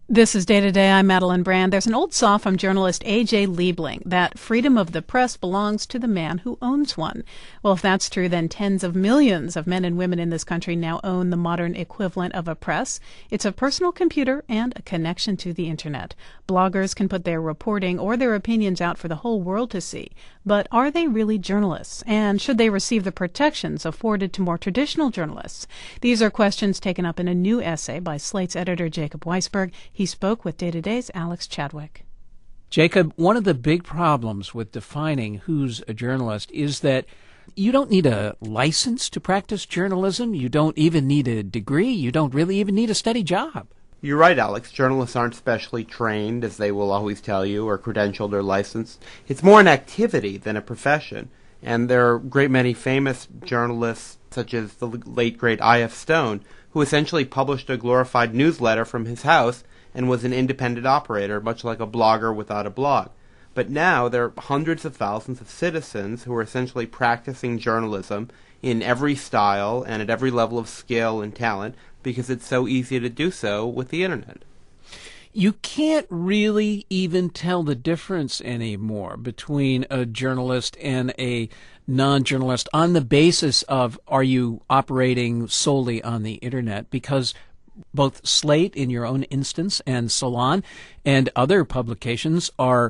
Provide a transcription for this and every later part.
This is Day to Day. I'm Madeline Brand. There's an old saw from journalist A.J. Liebling that freedom of the press belongs to the man who owns one. Well, if that's true, then tens of millions of men and women in this country now own the modern equivalent of a press. It's a personal computer and a connection to the Internet. Bloggers can put their reporting or their opinions out for the whole world to see. But are they really journalists? And should they receive the protections afforded to more traditional journalists? These are questions taken up in a new essay by Slate's editor Jacob Weisberg. He spoke with Day to Day's Alex Chadwick. Jacob, one of the big problems with defining who's a journalist is that you don't need a license to practice journalism. You don't even need a degree. You don't really even need a steady job. You're right, Alex. Journalists aren't specially trained, as they will always tell you, or credentialed or licensed. It's more an activity than a profession. And there are a great many famous journalists, such as the late, great I.F. Stone, who essentially published a glorified newsletter from his house and was an independent operator, much like a blogger without a blog. But now there are hundreds of thousands of citizens who are essentially practicing journalism in every style and at every level of skill and talent because it's so easy to do so with the Internet. You can't really even tell the difference anymore between a journalist and a non-journalist on the basis of are you operating solely on the Internet, because both Slate, in your own instance, and Salon and other publications are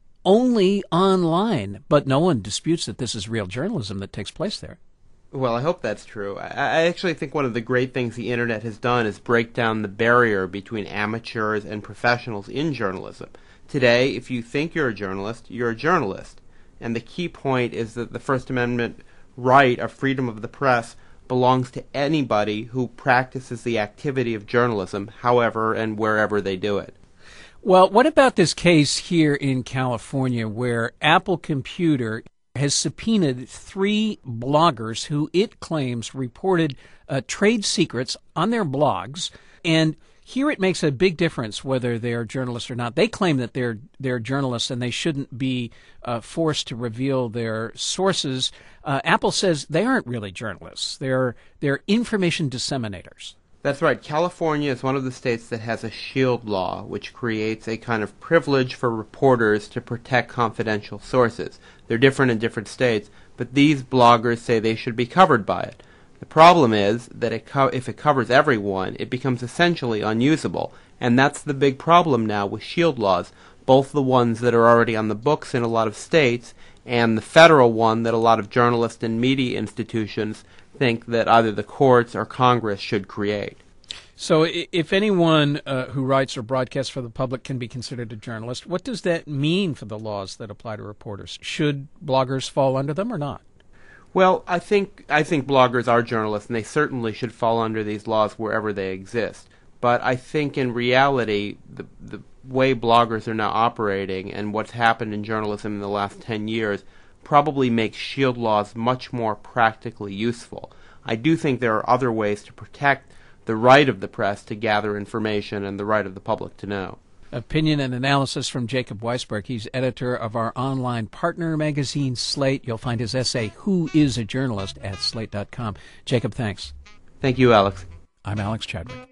only online, but no one disputes that this is real journalism that takes place there. Well, I hope that's true. I actually think one of the great things the Internet has done is break down the barrier between amateurs and professionals in journalism. Today, if you think you're a journalist, you're a journalist. And the key point is that the First Amendment right of freedom of the press belongs to anybody who practices the activity of journalism, however and wherever they do it. Well, what about this case here in California where Apple Computer has subpoenaed 3 bloggers who it claims reported trade secrets on their blogs, and here it makes a big difference whether they're journalists or not. They claim that they're journalists and they shouldn't be forced to reveal their sources. Apple says they aren't really journalists. They're information disseminators. That's right. California is one of the states that has a shield law, which creates a kind of privilege for reporters to protect confidential sources. They're different in different states, but these bloggers say they should be covered by it. The problem is that if it covers everyone, it becomes essentially unusable, and that's the big problem now with shield laws, both the ones that are already on the books in a lot of states and the federal one that a lot of journalists and media institutions think that either the courts or Congress should create. So if anyone who writes or broadcasts for the public can be considered a journalist, what does that mean for the laws that apply to reporters? Should bloggers fall under them or not? Well, I think bloggers are journalists, and they certainly should fall under these laws wherever they exist. But I think in reality, the way bloggers are now operating and what's happened in journalism in the last 10 years probably makes shield laws much more practically useful. I do think there are other ways to protect the right of the press to gather information and the right of the public to know. Opinion and analysis from Jacob Weisberg. He's editor of our online partner magazine, Slate. You'll find his essay, Who is a Journalist, at slate.com. Jacob, thanks. Thank you, Alex. I'm Alex Chadwick.